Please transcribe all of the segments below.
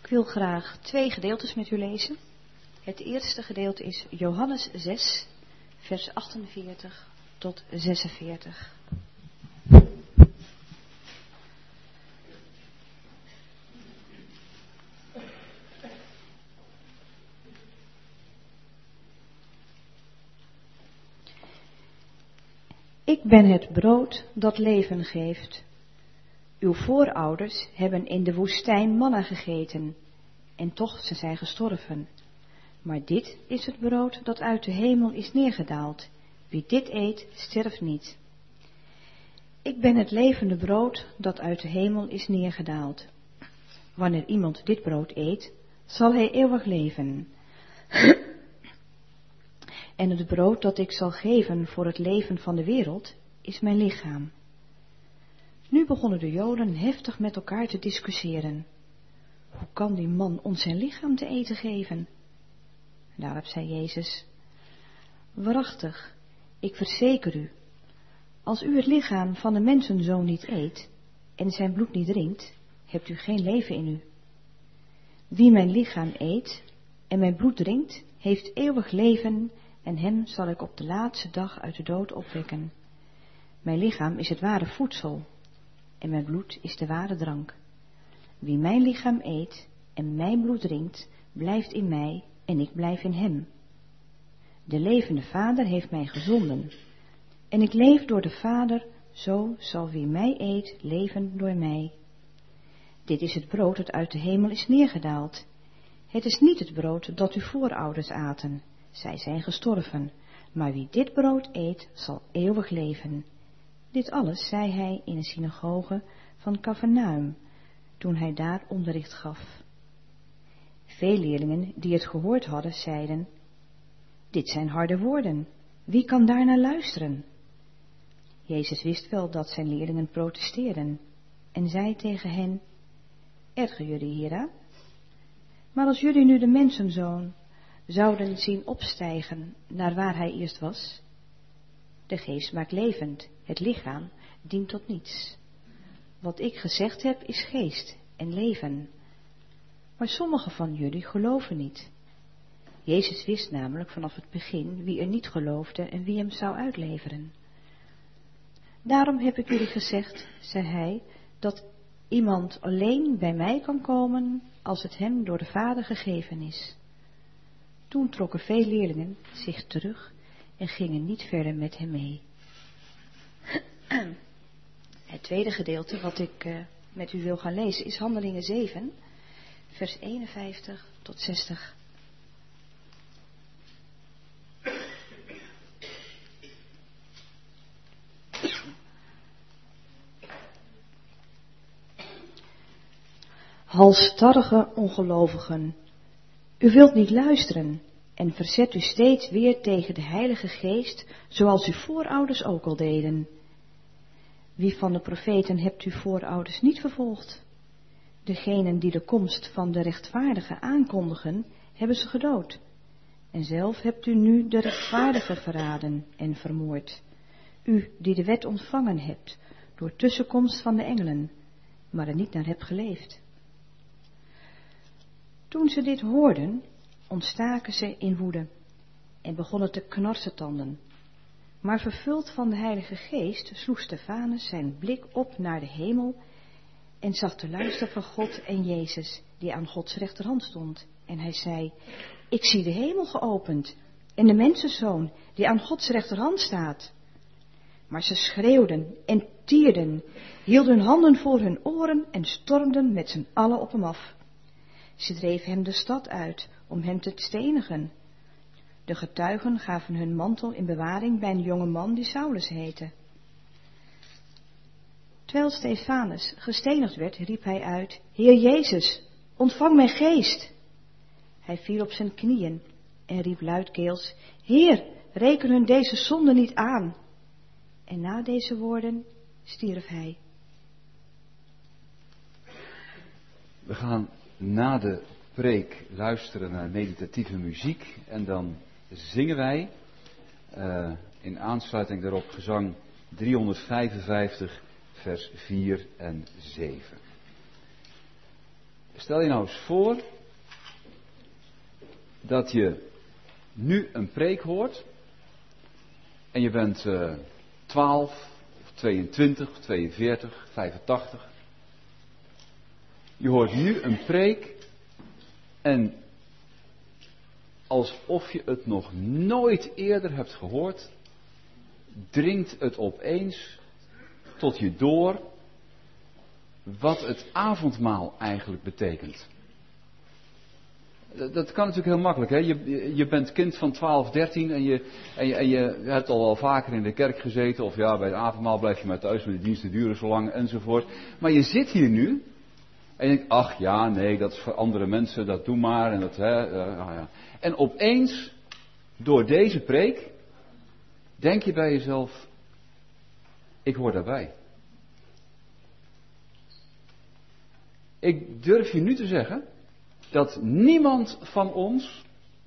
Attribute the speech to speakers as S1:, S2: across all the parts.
S1: Ik wil graag 2 gedeeltes met u lezen. Het eerste gedeelte is Johannes 6, vers 48 tot 46. Ik ben het brood dat leven geeft. Uw voorouders hebben in de woestijn manna gegeten, en toch zijn zij gestorven. Maar dit is het brood dat uit de hemel is neergedaald. Wie dit eet, sterft niet. Ik ben het levende brood dat uit de hemel is neergedaald. Wanneer iemand dit brood eet, zal hij eeuwig leven. En het brood dat ik zal geven voor het leven van de wereld, is mijn lichaam. Nu begonnen de Joden heftig met elkaar te discussiëren. Hoe kan die man ons zijn lichaam te eten geven? Daarop zei Jezus: waarachtig, ik verzeker u, als u het lichaam van de mensenzoon niet eet en zijn bloed niet drinkt, hebt u geen leven in u. Wie mijn lichaam eet en mijn bloed drinkt, heeft eeuwig leven, en hem zal ik op de laatste dag uit de dood opwekken. Mijn lichaam is het ware voedsel, en mijn bloed is de ware drank. Wie mijn lichaam eet en mijn bloed drinkt, blijft in mij en ik blijf in hem. De levende Vader heeft mij gezonden, en ik leef door de Vader, zo zal wie mij eet leven door mij. Dit is het brood dat uit de hemel is neergedaald. Het is niet het brood dat uw voorouders aten, zij zijn gestorven, maar wie dit brood eet, zal eeuwig leven. Dit alles zei hij in de synagoge van Kafarnaum, toen hij daar onderricht gaf. Veel leerlingen die het gehoord hadden, zeiden: dit zijn harde woorden, wie kan daarnaar luisteren? Jezus wist wel dat zijn leerlingen protesteerden en zei tegen hen: erger jullie hieraan? Maar als jullie nu de mensenzoon zouden zien opstijgen naar waar hij eerst was, de geest maakt levend, het lichaam dient tot niets. Wat ik gezegd heb is geest en leven. Maar sommigen van jullie geloven niet. Jezus wist namelijk vanaf het begin wie er niet geloofde en wie hem zou uitleveren. Daarom heb ik jullie gezegd, zei hij, dat iemand alleen bij mij kan komen als het hem door de Vader gegeven is. Toen trokken veel leerlingen zich terug en gingen niet verder met hem mee. Het tweede gedeelte wat ik met u wil gaan lezen is Handelingen 7, vers 51 tot 60. Halsstarrige ongelovigen, u wilt niet luisteren en verzet u steeds weer tegen de Heilige Geest, zoals uw voorouders ook al deden. Wie van de profeten hebt uw voorouders niet vervolgd? Degenen die de komst van de rechtvaardige aankondigen, hebben ze gedood. En zelf hebt u nu de rechtvaardige verraden en vermoord. U die de wet ontvangen hebt, door tussenkomst van de engelen, maar er niet naar hebt geleefd. Toen ze dit hoorden, ontstaken ze in woede en begonnen te knarsetanden. Maar vervuld van de Heilige Geest sloeg Stefanus zijn blik op naar de hemel en zag de luister van God en Jezus, die aan Gods rechterhand stond. En hij zei: ik zie de hemel geopend en de mensenzoon die aan Gods rechterhand staat. Maar ze schreeuwden en tierden, hielden hun handen voor hun oren en stormden met z'n allen op hem af. Ze dreven hem de stad uit om hem te stenigen. De getuigen gaven hun mantel in bewaring bij een jonge man die Saulus heette. Terwijl Stefanus gestenigd werd, riep hij uit: Heer Jezus, ontvang mijn geest. Hij viel op zijn knieën en riep luidkeels: Heer, reken hun deze zonde niet aan. En na deze woorden stierf hij.
S2: We gaan na de preek luisteren naar meditatieve muziek en dan zingen wij in aansluiting daarop gezang 355 vers 4 en 7. Stel je nou eens voor dat je nu een preek hoort en je bent 12, of 22, of 42, 85. Je hoort nu een preek en alsof je het nog nooit eerder hebt gehoord, dringt het opeens tot je door wat het avondmaal eigenlijk betekent. Dat kan natuurlijk heel makkelijk. Hè? Je bent kind van 12, 13 en je hebt al wel vaker in de kerk gezeten. Of ja, bij het avondmaal blijf je maar thuis, want de diensten duren zo lang enzovoort. Maar je zit hier nu en je denkt, ach ja, nee, dat is voor andere mensen, dat doe maar. En, ja. En opeens, door deze preek, denk je bij jezelf, ik hoor daarbij. Ik durf je nu te zeggen dat niemand van ons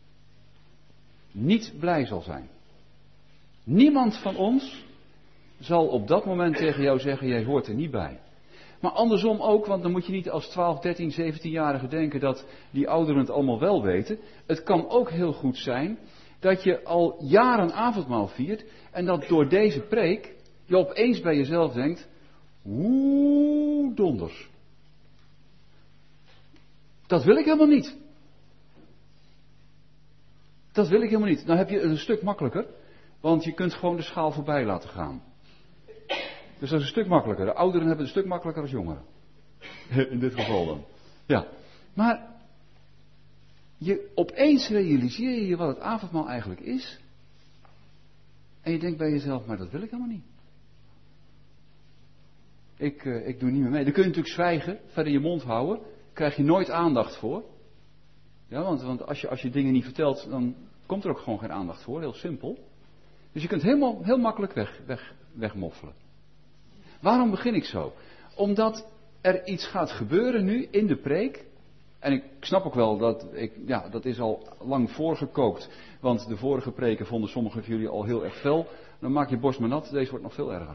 S2: niet blij zal zijn. Niemand van ons zal op dat moment tegen jou zeggen, jij hoort er niet bij. Maar andersom ook, want dan moet je niet als 12, 13, 17-jarige denken dat die ouderen het allemaal wel weten. Het kan ook heel goed zijn dat je al jaren avondmaal viert en dat door deze preek je opeens bij jezelf denkt, oeh, donders. Dat wil ik helemaal niet. Dat wil ik helemaal niet. Dan heb je het een stuk makkelijker, want je kunt gewoon de schaal voorbij laten gaan. Dus dat is een stuk makkelijker. De ouderen hebben het een stuk makkelijker als jongeren. In dit geval dan. Ja. Maar opeens realiseer je wat het avondmaal eigenlijk is. En je denkt bij jezelf, maar dat wil ik helemaal niet. Ik doe niet meer mee. Dan kun je natuurlijk zwijgen, verder je mond houden. Krijg je nooit aandacht voor. Ja, want als je dingen niet vertelt, dan komt er ook gewoon geen aandacht voor. Heel simpel. Dus je kunt heel makkelijk wegmoffelen. Waarom begin ik zo? Omdat er iets gaat gebeuren nu in de preek. En ik snap ook wel dat is al lang voorgekookt. Want de vorige preken vonden sommigen van jullie al heel erg fel. Dan maak je borst maar nat, deze wordt nog veel erger.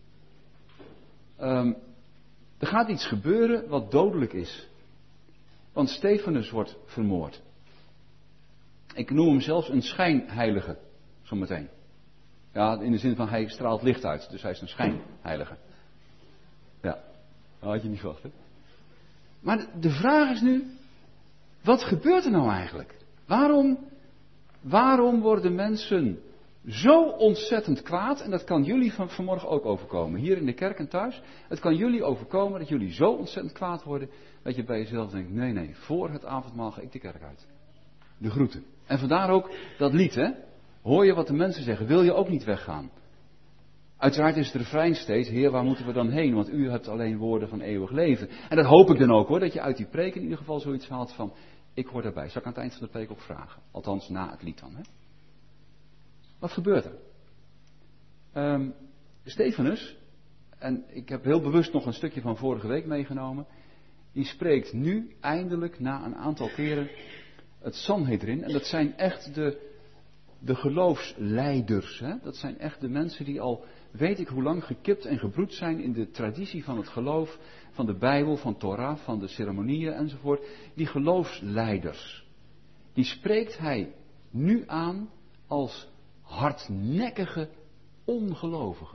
S2: Er gaat iets gebeuren wat dodelijk is. Want Stefanus wordt vermoord. Ik noem hem zelfs een schijnheilige, zometeen. Ja, in de zin van hij straalt licht uit, dus hij is een schijnheilige. Ja, dat had je niet verwacht, hè? Maar de vraag is nu, wat gebeurt er nou eigenlijk? Waarom worden mensen zo ontzettend kwaad, en dat kan jullie vanmorgen ook overkomen, hier in de kerk en thuis. Het kan jullie overkomen dat jullie zo ontzettend kwaad worden, dat je bij jezelf denkt, nee, voor het avondmaal ga ik de kerk uit. De groeten. En vandaar ook dat lied, hè. Hoor je wat de mensen zeggen, wil je ook niet weggaan? Uiteraard is het refrein steeds, Heer, waar moeten we dan heen? Want u hebt alleen woorden van eeuwig leven. En dat hoop ik dan ook hoor, dat je uit die preek in ieder geval zoiets haalt van, ik hoor daarbij. Zal ik aan het eind van de preek ook vragen? Althans, na het lied dan, hè. Wat gebeurt er? Stefanus, en ik heb heel bewust nog een stukje van vorige week meegenomen, die spreekt nu eindelijk na een aantal keren het Sanhedrin. En dat zijn echt de geloofsleiders. Hè? Dat zijn echt de mensen die al weet ik hoe lang gekipt en gebroed zijn in de traditie van het geloof, van de Bijbel, van Torah, van de ceremonieën enzovoort. Die geloofsleiders. Die spreekt hij nu aan als hardnekkige ongelovigen.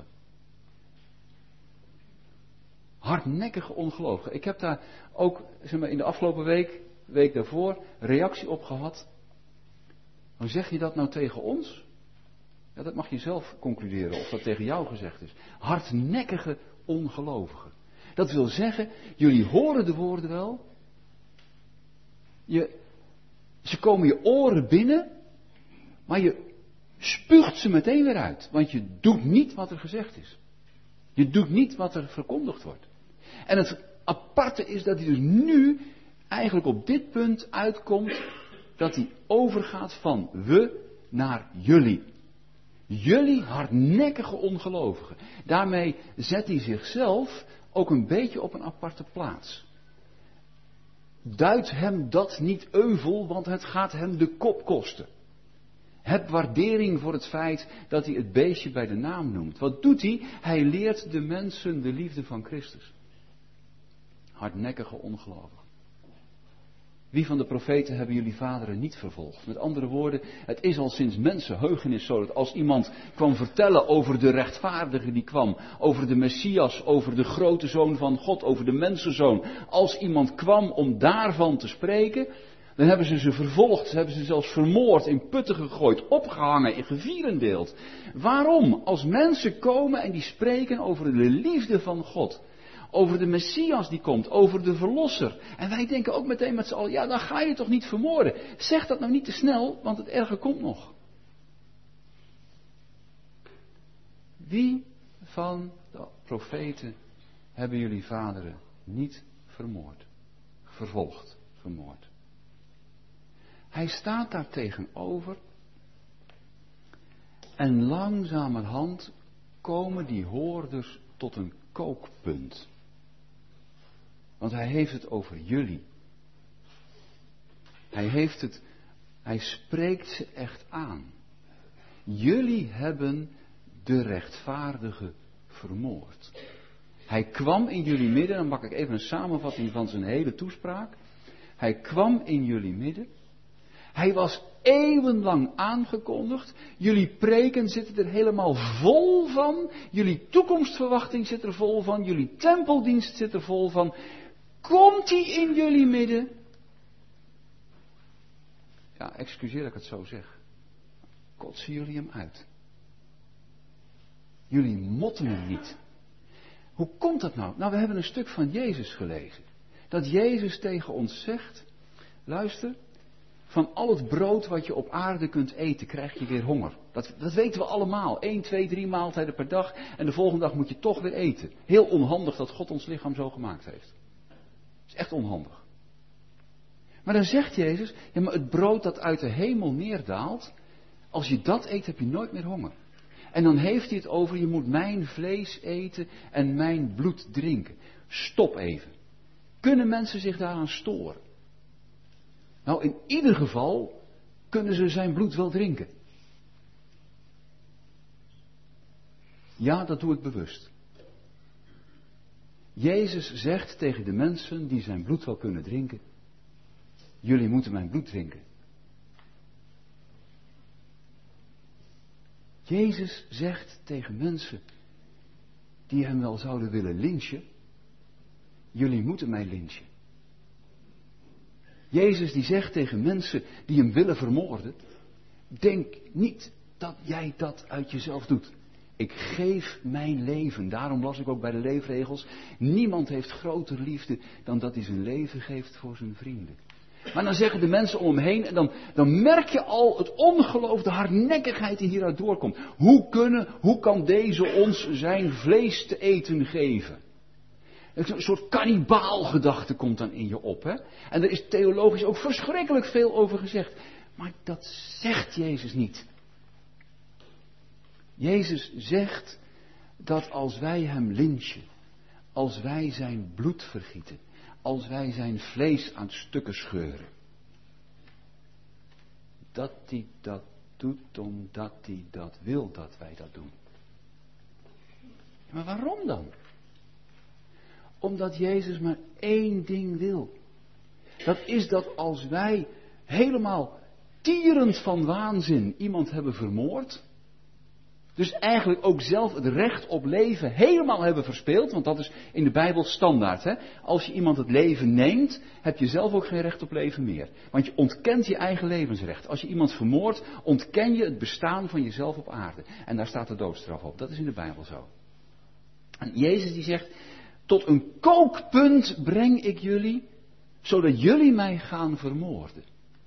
S2: Hardnekkige ongelovigen. Ik heb daar ook in de afgelopen week daarvoor, reactie op gehad. Hoe zeg je dat nou tegen ons? Ja, dat mag je zelf concluderen of dat tegen jou gezegd is. Hardnekkige ongelovigen. Dat wil zeggen, jullie horen de woorden wel. Ze komen je oren binnen, maar je spuugt ze meteen weer uit. Want je doet niet wat er gezegd is. Je doet niet wat er verkondigd wordt. En het aparte is dat hij dus nu eigenlijk op dit punt uitkomt dat hij overgaat van we naar jullie. Jullie hardnekkige ongelovigen. Daarmee zet hij zichzelf ook een beetje op een aparte plaats. Duidt hem dat niet euvel, want het gaat hem de kop kosten. Heb waardering voor het feit dat hij het beestje bij de naam noemt. Wat doet hij? Hij leert de mensen de liefde van Christus. Hardnekkige ongelovigen. Wie van de profeten hebben jullie vaderen niet vervolgd? Met andere woorden, het is al sinds mensenheugenis zo dat als iemand kwam vertellen over de rechtvaardige die kwam, over de Messias, over de grote Zoon van God, over de mensenzoon. Als iemand kwam om daarvan te spreken, dan hebben ze vervolgd, ze hebben ze zelfs vermoord, in putten gegooid, opgehangen, in gevierendeeld. Waarom? Als mensen komen en die spreken over de liefde van God, over de Messias die komt, over de Verlosser. En wij denken ook meteen met z'n allen, ja, dan ga je toch niet vermoorden. Zeg dat nou niet te snel, want het erge komt nog. Wie van de profeten hebben jullie vaderen niet vermoord? Vervolgd, vermoord. Hij staat daar tegenover en langzamerhand komen die hoorders tot een kookpunt. Want hij heeft het over jullie. Hij spreekt ze echt aan. Jullie hebben de rechtvaardige vermoord. Hij kwam in jullie midden, dan maak ik even een samenvatting van zijn hele toespraak. Hij kwam in jullie midden. Hij was eeuwenlang aangekondigd. Jullie preken zitten er helemaal vol van. Jullie toekomstverwachting zit er vol van. Jullie tempeldienst zit er vol van. Komt hij in jullie midden? Ja, excuseer dat ik het zo zeg. Kotsen jullie hem uit. Jullie motten hem niet. Hoe komt dat nou? Nou, we hebben een stuk van Jezus gelezen. Dat Jezus tegen ons zegt, luister, van al het brood wat je op aarde kunt eten, krijg je weer honger. Dat weten we allemaal. 1, 2, 3 maaltijden per dag en de volgende dag moet je toch weer eten. Heel onhandig dat God ons lichaam zo gemaakt heeft. Dat is echt onhandig. Maar dan zegt Jezus, ja, maar het brood dat uit de hemel neerdaalt, als je dat eet heb je nooit meer honger. En dan heeft hij het over, je moet mijn vlees eten en mijn bloed drinken. Stop even. Kunnen mensen zich daaraan storen? Nou, in ieder geval kunnen ze zijn bloed wel drinken. Ja, dat doe ik bewust. Jezus zegt tegen de mensen die zijn bloed wel kunnen drinken, jullie moeten mijn bloed drinken. Jezus zegt tegen mensen die hem wel zouden willen lynchen, jullie moeten mij lynchen. Jezus die zegt tegen mensen die hem willen vermoorden, denk niet dat jij dat uit jezelf doet. Ik geef mijn leven. Daarom las ik ook bij de leefregels, niemand heeft grotere liefde dan dat hij zijn leven geeft voor zijn vrienden. Maar dan zeggen de mensen om hem heen en dan merk je al het ongeloof, de hardnekkigheid die hieruit doorkomt. Hoe kan deze ons zijn vlees te eten geven? Een soort kannibaalgedachte komt dan in je op. Hè? En er is theologisch ook verschrikkelijk veel over gezegd. Maar dat zegt Jezus niet. Jezus zegt dat als wij hem lynchen, als wij zijn bloed vergieten, als wij zijn vlees aan stukken scheuren, dat hij dat doet omdat hij dat wil dat wij dat doen. Maar waarom dan? Omdat Jezus maar één ding wil. Dat is dat als wij helemaal tierend van waanzin iemand hebben vermoord, dus eigenlijk ook zelf het recht op leven helemaal hebben verspeeld, want dat is in de Bijbel standaard. Hè? Als je iemand het leven neemt, heb je zelf ook geen recht op leven meer. Want je ontkent je eigen levensrecht. Als je iemand vermoordt, ontken je het bestaan van jezelf op aarde. En daar staat de doodstraf op. Dat is in de Bijbel zo. En Jezus die zegt, tot een kookpunt breng ik jullie, zodat jullie mij gaan vermoorden.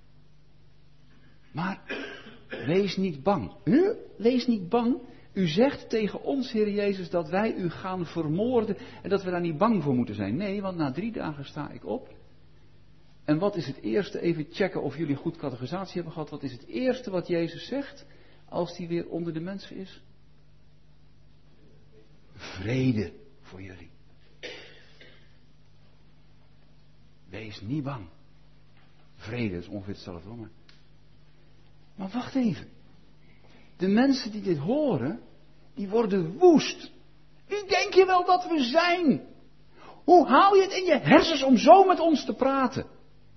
S2: Maar wees niet bang. Wees niet bang. U zegt tegen ons, Heer Jezus, dat wij u gaan vermoorden en dat we daar niet bang voor moeten zijn. Nee, want na 3 dagen sta ik op. En wat is het eerste? Even checken of jullie goed catechisatie hebben gehad. Wat is het eerste wat Jezus zegt als hij weer onder de mensen is? Vrede voor jullie. Wees niet bang. Vrede is ongeveer hetzelfde hoor. Maar wacht even. De mensen die dit horen, die worden woest. Wie denk je wel dat we zijn? Hoe haal je het in je hersens om zo met ons te praten?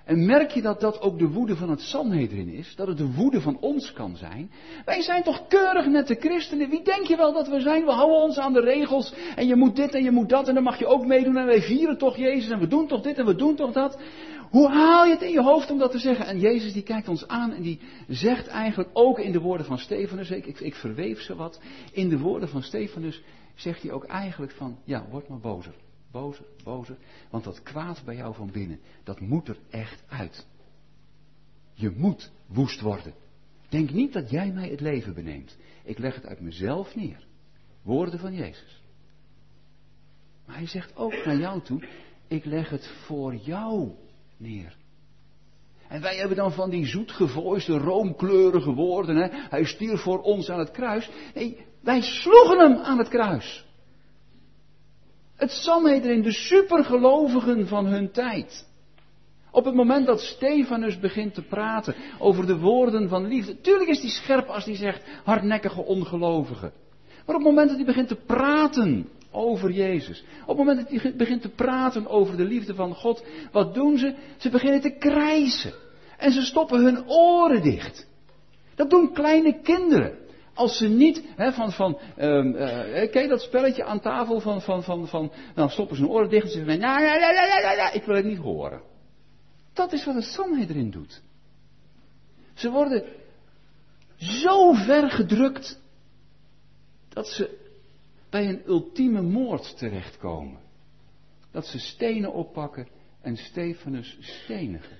S2: En merk je dat dat ook de woede van het Sanhedrin is? Dat het de woede van ons kan zijn? Wij zijn toch keurig nette christenen? Wie denk je wel dat we zijn? We houden ons aan de regels. En je moet dit en je moet dat. En dan mag je ook meedoen. En wij vieren toch Jezus. En we doen toch dit en we doen toch dat. Hoe haal je het in je hoofd om dat te zeggen? En Jezus die kijkt ons aan en die zegt eigenlijk ook in de woorden van Stefanus. Ik verweef ze wat. In de woorden van Stefanus zegt hij ook eigenlijk van, ja, word maar bozer. Bozer, bozer. Want dat kwaad bij jou van binnen, dat moet er echt uit. Je moet woest worden. Denk niet dat jij mij het leven beneemt. Ik leg het uit mezelf neer. Woorden van Jezus. Maar hij zegt ook naar jou toe, ik leg het voor jou neer. En wij hebben dan van die zoetgevoiste, roomkleurige woorden. Hè? Hij stierf voor ons aan het kruis. Nee, wij sloegen hem aan het kruis. Het Sanhedrin, de supergelovigen van hun tijd. Op het moment dat Stefanus begint te praten over de woorden van liefde. Tuurlijk is hij scherp als hij zegt hardnekkige ongelovigen. Maar op het moment dat hij begint te praten over Jezus. Op het moment dat hij begint te praten over de liefde van God. Wat doen ze? Ze beginnen te krijsen. En ze stoppen hun oren dicht. Dat doen kleine kinderen. Als ze niet, kijk dat spelletje aan tafel dan stoppen ze hun oren dicht en ze zeggen, ik wil het niet horen. Dat is wat het Sanhedrin doet. Ze worden zo ver gedrukt, dat ze bij een ultieme moord terechtkomen. Dat ze stenen oppakken en Stefanus stenigen.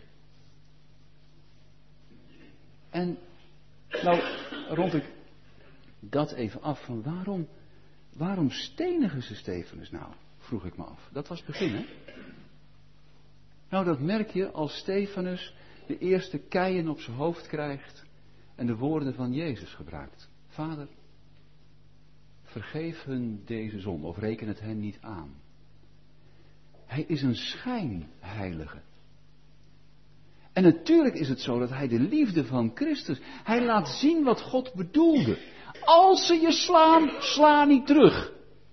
S2: En, nou, rond ik dat even af van waarom stenigen ze Stefanus nou? Vroeg ik me af. Dat was het begin, hè? Nou, dat merk je als Stefanus de eerste keien op zijn hoofd krijgt en de woorden van Jezus gebruikt. Vader, vergeef hun deze zonde of reken het hen niet aan. Hij is een schijnheilige. En natuurlijk is het zo dat hij de liefde van Christus, hij laat zien wat God bedoelde. Als ze je slaan, sla niet terug.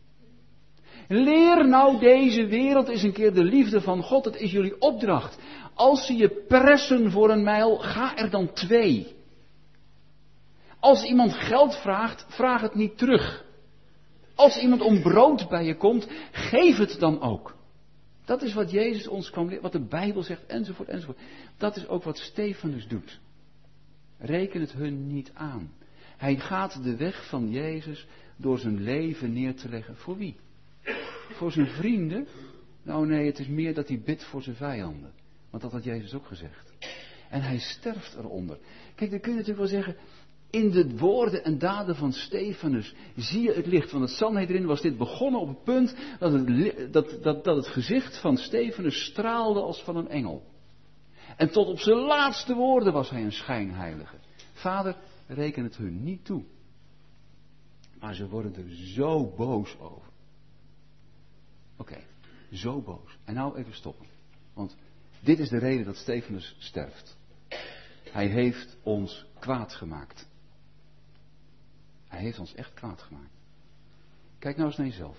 S2: Leer nou deze wereld eens een keer de liefde van God. Het is jullie opdracht. Als ze je pressen voor een mijl, ga er dan 2. Als iemand geld vraagt, vraag het niet terug. Als iemand om brood bij je komt, geef het dan ook. Dat is wat Jezus ons kwam leren, wat de Bijbel zegt, enzovoort, enzovoort. Dat is ook wat Stefanus doet. Reken het hun niet aan. Hij gaat de weg van Jezus door zijn leven neer te leggen. Voor wie? Voor zijn vrienden? Nou nee, het is meer dat hij bidt voor zijn vijanden. Want dat had Jezus ook gezegd. En hij sterft eronder. Kijk, dan kun je natuurlijk wel zeggen, in de woorden en daden van Stefanus zie je het licht. Want het Sanhedrin was dit begonnen op het punt dat het gezicht van Stefanus straalde als van een engel. En tot op zijn laatste woorden was hij een schijnheilige. Vader, reken het hun niet toe. Maar ze worden er zo boos over. Oké, zo boos. En nou even stoppen. Want dit is de reden dat Stefanus sterft. Hij heeft ons kwaad gemaakt. Hij heeft ons echt kwaad gemaakt. Kijk nou eens naar jezelf.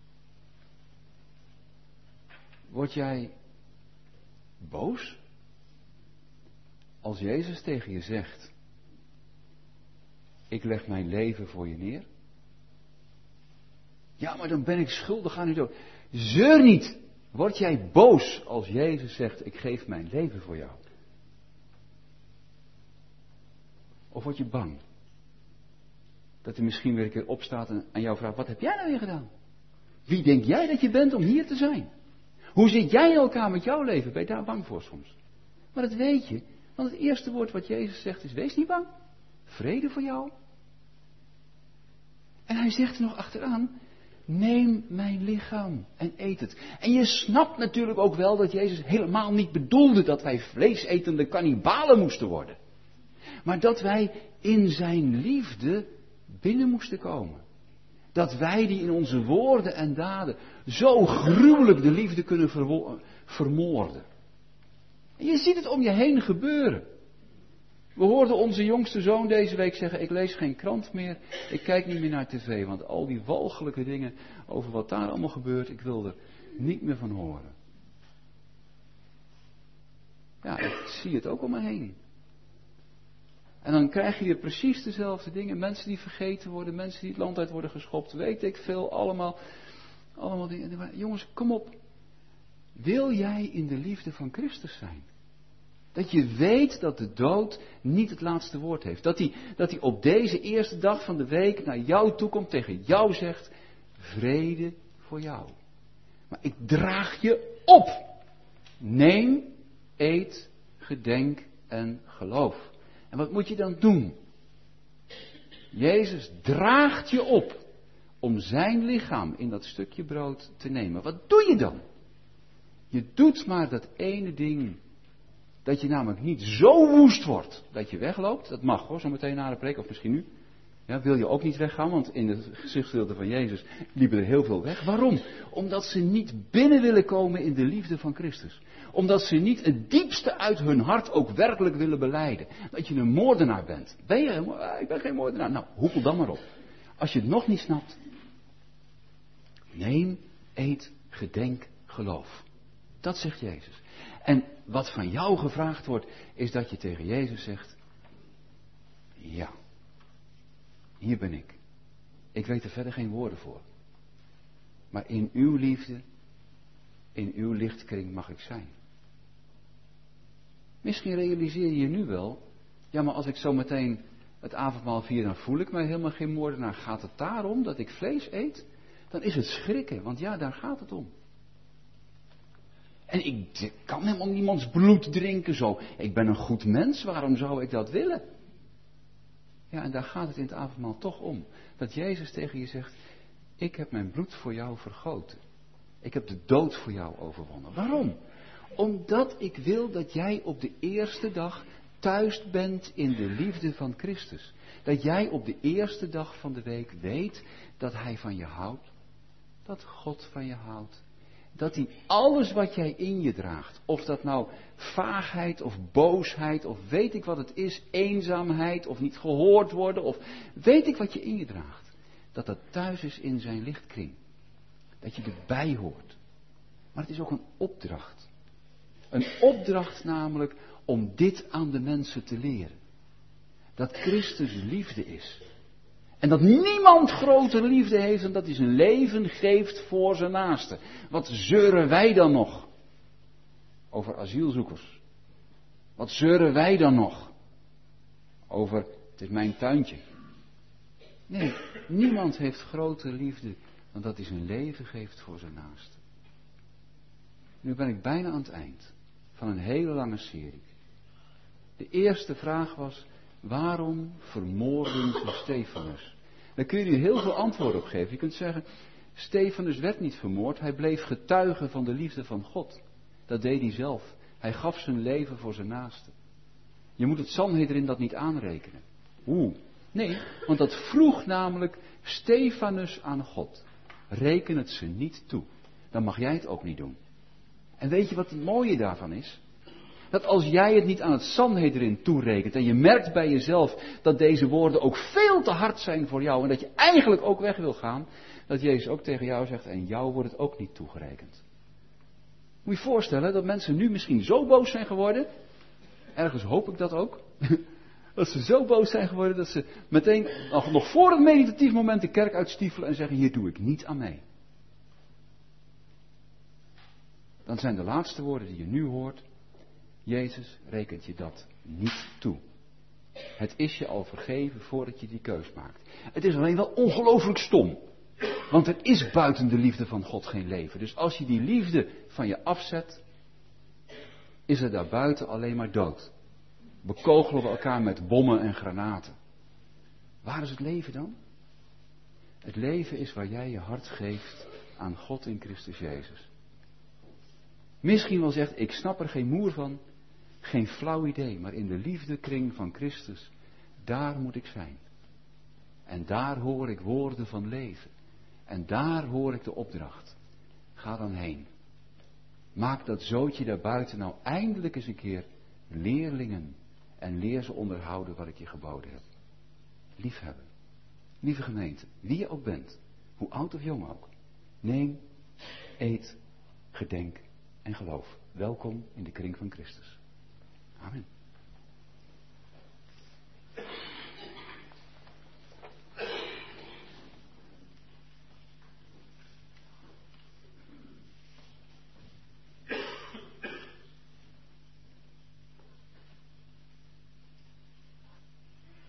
S2: Word jij boos als Jezus tegen je zegt, ik leg mijn leven voor je neer? Ja, maar dan ben ik schuldig aan u dood. Zeur niet. Word jij boos als Jezus zegt, ik geef mijn leven voor jou? Of word je bang? Dat hij misschien weer een keer opstaat en aan jou vraagt, wat heb jij nou weer gedaan? Wie denk jij dat je bent om hier te zijn? Hoe zit jij in elkaar met jouw leven? Ben je daar bang voor soms? Maar dat weet je, want het eerste woord wat Jezus zegt is, wees niet bang. Vrede voor jou. En hij zegt er nog achteraan, neem mijn lichaam en eet het. En je snapt natuurlijk ook wel dat Jezus helemaal niet bedoelde dat wij vleesetende kannibalen moesten worden. Maar dat wij in zijn liefde binnen moesten komen. Dat wij die in onze woorden en daden zo gruwelijk de liefde kunnen vermoorden. En je ziet het om je heen gebeuren. We hoorden onze jongste zoon deze week zeggen, ik lees geen krant meer, ik kijk niet meer naar tv, want al die walgelijke dingen over wat daar allemaal gebeurt, ik wil er niet meer van horen. Ja, zie het ook om me heen. En dan krijg je weer precies dezelfde dingen. Mensen die vergeten worden, mensen die het land uit worden geschopt, weet ik veel, allemaal dingen. Jongens, kom op. Wil jij in de liefde van Christus zijn? Dat je weet dat de dood niet het laatste woord heeft. Dat hij op deze eerste dag van de week naar jou toekomt, tegen jou zegt, vrede voor jou. Maar ik draag je op. Neem, eet, gedenk en geloof. En wat moet je dan doen? Jezus draagt je op om zijn lichaam in dat stukje brood te nemen. Wat doe je dan? Je doet maar dat ene ding. Dat je namelijk niet zo woest wordt dat je wegloopt. Dat mag hoor, zo meteen na de preek of misschien nu. Ja, wil je ook niet weggaan, want in het gezichtsgedeelte van Jezus liepen er heel veel weg. Waarom? Omdat ze niet binnen willen komen in de liefde van Christus. Omdat ze niet het diepste uit hun hart ook werkelijk willen belijden. Dat je een moordenaar bent. Ben je? Ik ben geen moordenaar. Nou, hoepel dan maar op. Als je het nog niet snapt. Neem, eet, gedenk, geloof. Dat zegt Jezus. En wat van jou gevraagd wordt, is dat je tegen Jezus zegt, ja, hier ben ik. Ik weet er verder geen woorden voor. Maar in uw liefde, in uw lichtkring mag ik zijn. Misschien realiseer je nu wel, ja, maar als ik zo meteen het avondmaal vier, dan voel ik mij helemaal geen moordenaar. Gaat het daarom dat ik vlees eet? Dan is het schrikken, want ja, daar gaat het om. En ik kan helemaal niemands bloed drinken zo. Ik ben een goed mens, waarom zou ik dat willen? Ja, en daar gaat het in het avondmaal toch om. Dat Jezus tegen je zegt, ik heb mijn bloed voor jou vergoten. Ik heb de dood voor jou overwonnen. Waarom? Omdat ik wil dat jij op de eerste dag thuis bent in de liefde van Christus. Dat jij op de eerste dag van de week weet dat Hij van je houdt. Dat God van je houdt. Dat hij alles wat jij in je draagt, of dat nou vaagheid of boosheid of weet ik wat het is, eenzaamheid of niet gehoord worden of weet ik wat je in je draagt, dat dat thuis is in zijn lichtkring. Dat je erbij hoort. Maar het is ook een opdracht. Een opdracht namelijk om dit aan de mensen te leren. Dat Christus liefde is. En dat niemand grotere liefde heeft dan dat hij zijn leven geeft voor zijn naaste. Wat zeuren wij dan nog over asielzoekers? Wat zeuren wij dan nog over het is mijn tuintje? Nee, niemand heeft grotere liefde dan dat hij zijn leven geeft voor zijn naaste. Nu ben ik bijna aan het eind van een hele lange serie. De eerste vraag was, waarom vermoorden ze Stefanus? Daar kun je nu heel veel antwoorden op geven. Je kunt zeggen, Stefanus werd niet vermoord, hij bleef getuige van de liefde van God. Dat deed hij zelf. Hij gaf zijn leven voor zijn naaste. Je moet het Sanhedrin dat niet aanrekenen. Nee, want dat vroeg namelijk Stefanus aan God. Reken het ze niet toe. Dan mag jij het ook niet doen. En weet je wat het mooie daarvan is? Dat als jij het niet aan het Sanhedrin toerekent en je merkt bij jezelf dat deze woorden ook veel te hard zijn voor jou en dat je eigenlijk ook weg wil gaan, dat Jezus ook tegen jou zegt en jou wordt het ook niet toegerekend. Moet je je voorstellen dat mensen nu misschien zo boos zijn geworden, ergens hoop ik dat ook, dat ze zo boos zijn geworden dat ze meteen nog voor het meditatief moment de kerk uitstiefelen en zeggen hier doe ik niet aan mee. Dan zijn de laatste woorden die je nu hoort, Jezus rekent je dat niet toe. Het is je al vergeven voordat je die keus maakt. Het is alleen wel ongelooflijk stom. Want er is buiten de liefde van God geen leven. Dus als je die liefde van je afzet, is er daarbuiten alleen maar dood. Bekogelen we elkaar met bommen en granaten. Waar is het leven dan? Het leven is waar jij je hart geeft aan God in Christus Jezus. Misschien wel zegt, ik snap er geen moer van, geen flauw idee, maar in de liefdekring van Christus, daar moet ik zijn. En daar hoor ik woorden van leven. En daar hoor ik de opdracht. Ga dan heen. Maak dat zootje daarbuiten nou eindelijk eens een keer leerlingen. En leer ze onderhouden wat ik je geboden heb. Liefhebben. Lieve gemeente, wie je ook bent, hoe oud of jong ook. Neem, eet, gedenk en geloof. Welkom in de kring van Christus. Amen.